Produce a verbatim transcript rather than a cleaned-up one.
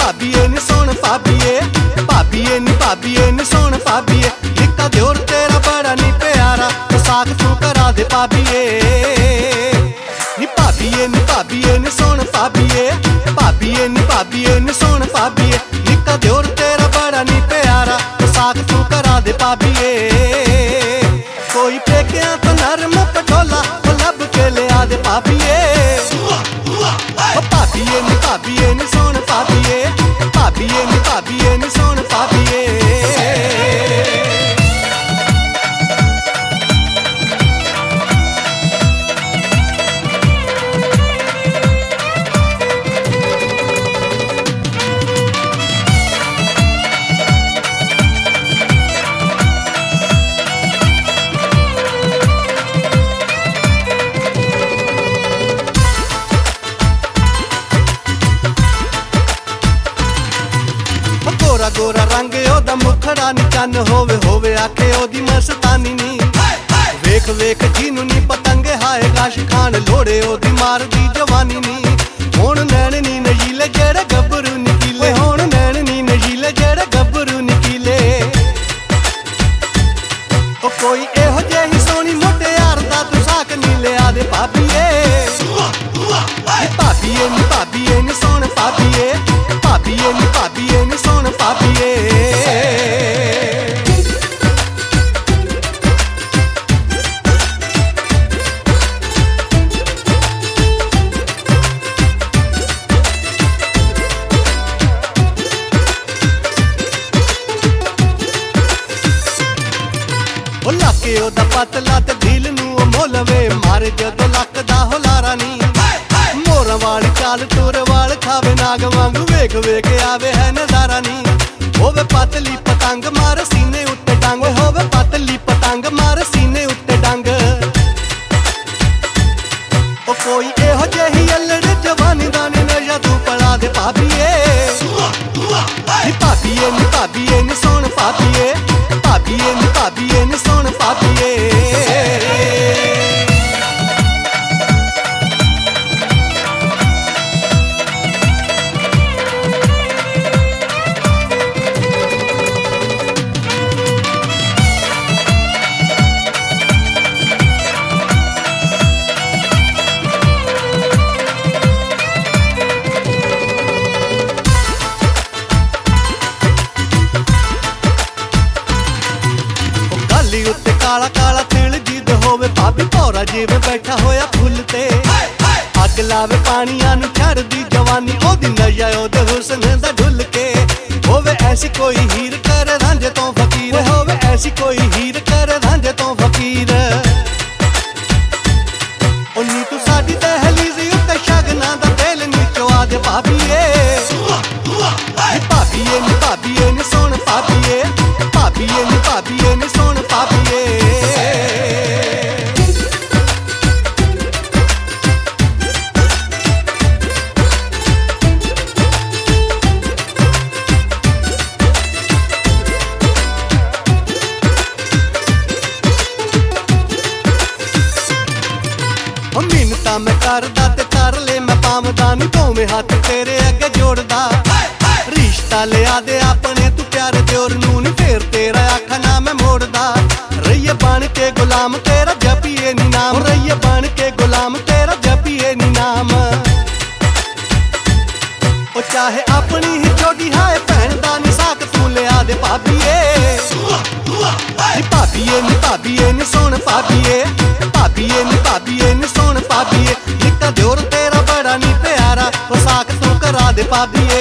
भाभीए नी सोन भाभीए, भाभीए नी भाभीए नी सोन भाभीए, निक्का दियोर तेरा बड़ा नी प्यारा, साक तू करा दे भाभीए। नी भाभीए नी भाभीए नी सोन भाभीए, भाभीए नी भाभीए नी सोन भाभीए, निक्का दियोर तेरा बड़ा नी प्यारा, साक तू करा दे भाभीए। कोई पेकिया तो नरम पटोला लब के ले आ दे भाभीए। भाभीए नी भाभीए नी सोन भाभीए, भाभीए नी भाभीए नी सोन भाभीए। गोरा गोरा रंग ओदा मुखड़ा नी चन होवे होवे आखे ओदी मस्तानी नी, वेख वेख जीनू नी पतंगे हाय गाश खान लोड़े ओदी मार दी जवानी नी। हुण नैन नी नजीले जेड़े गब्बरू निकीले, हुण नैन नी नजीले जेड़े गब्बरू निकीले। ओ कोई एहो जेही सोनी मोटे यार दा तू साक नी ले आ दे भाभीए। भाभीए नी भाभीए नी सोन भाभीए, भाभीए नी भाभीए नी सोन भाभीए। ओ लाके ओदा पतला ते दिल नू मोलवे मारे जदों लकदा हो लारा नी। मोरा वाली चाल तुर वाल खावे नाग वांगू वेख वेख आवे है नजारा नी। होवे पतली पतंग मारे सीने उत्ते डंग, होवे पतली पतंग मारे सीने उत्ते डंग। ओ कोई एहो जेही अल्लड़ जवानी दा नी नशा तू पड़ा दे भाभीए। नी भाभीए नी भाभीए नी सोन भाभीए, भाभीए नी भाभीए नी सोन भाभीए। उत्ते काला काला तिल जिद होवे भाभी भौरा जिवें बैठा होया फुल ते। अग लावे पानिया नू छड़दी जवानी ओदी नशा ओदे हुस्न दा ढुल के। होवे ऐसी कोई हीर करे रांझे तो फकीर, होवे ऐसी कोई हीर करे रांझे तो फकीर। ओ नी तू साडी दहलीज़ उत्ते शगना दा दिल नी चवा दे भाभीए। भाभीए नी भाभीए नी सोन भाभीए, भाभीए नी भाभीए नी सोन भाभीए। मिन्नतां मैं करदा ते कर ले मैं पावदा नी, दोवें हाथ तेरे अगे जोड़दा। रिश्ता लिया दे अपने तू प्यारे दियोर नू नी, फेर तेरा आखा ना मैं मोड़दा। रहिए बन के गुलाम तेरा जपिए नी नाम, रहिए बन के गुलाम तेरा जपिए नी नाम। ओ चाहे अपनी ही छोटी हाय भैन दा नी साक तू लिया दे भाभीए। भाभीए नी भाभीए नी सोन भाभीए, भाभीए नी भाभीए नी सोन भाभीए, निक्का दियोर तेरा बड़ा नी प्यारा, ओ साक तू करा दे भाभीए।